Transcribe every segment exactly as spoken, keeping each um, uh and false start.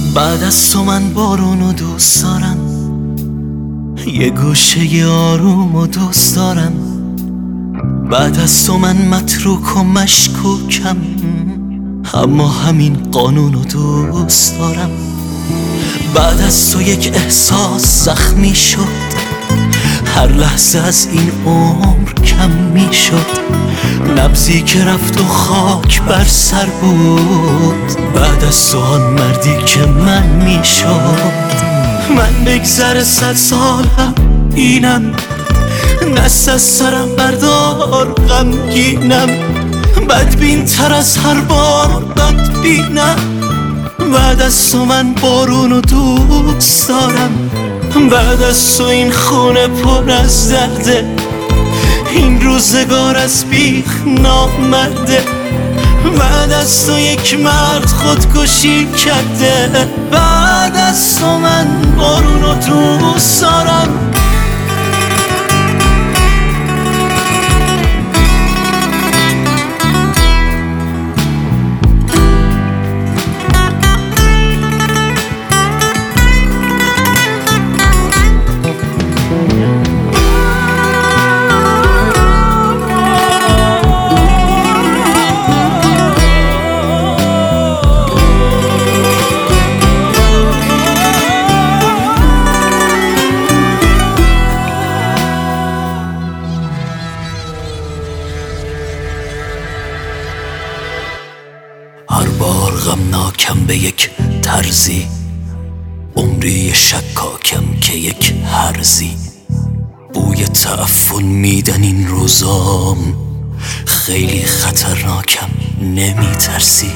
بعد از تو من بارونو دوست دارم، یه گوشه آروم و دوست دارم. بعد از تو من متروک و مشکوکم، اما همین قانونو دوست دارم. بعد از تو یک احساس زخمی شد، هر لحظه از این عمر کم می شد. نبضی که رفت و خاک بر سر بود، بعد از تو آن مردی که من می شد. من بگذر صد سالم اینم، دست از سرم بردار غمگینم. بدبین تر از هر بار بدبینم. بعد از تو من بارونو دوست دارم، بعد از تو این خونه پر از درده. این روزگار از بیخ نامرده. بعد از تو یک مرد خودکشی کرده. بعد از تو من بارونو دوست دارم. هر بار غمناکم به یک طرزی، عمری شکاکم که یک هرزی. بوی تعفن میدن این روزام، خیلی خطرناکم نمی ترسی.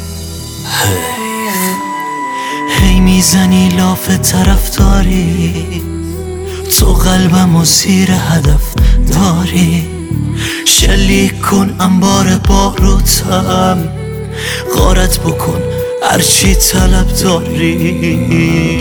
حیف هی میزنی لاف طرفداری، تو قلبم و زیر هدف داری. شلیک کن انبار باروتم، غارت بکن هرچی طلب داری.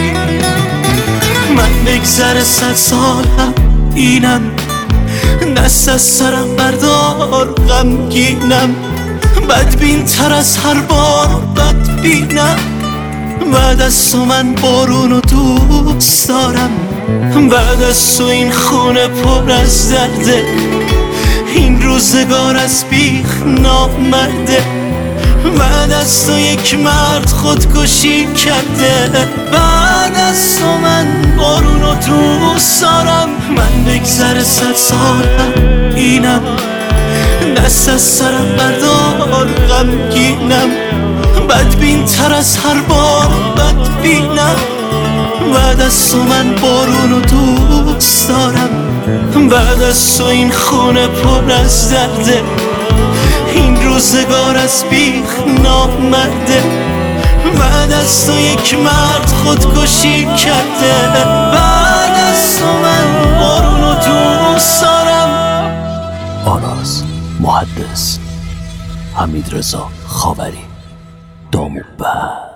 من بگذر صد سالم اینم، دست از سرم بردار غمگینم. بدبین تر از هر بار بدبینم. بعد از تو من بارونو دوست دارم، بعد از تو این خونه پر از درده. این روزگار از بیخ نامرده. بعد از تو یک مرد خودکشی کرده. بعد از تو من بارونو دوست دارم. من بگذر صد سالم اینم، دست از سرم بردار غمگینم. بدبین تر از هر بار بدبینم. بعد از تو من بارونو دوست دارم، بعد از تو این خونه پر از درده. این روزگار از بیخ نامرده. بعد از تو یک مرد خودکشی کرده. بعد از تو من بارونو دوست دارم. آراز محدث، حمیدرضا خاوری، داموبند.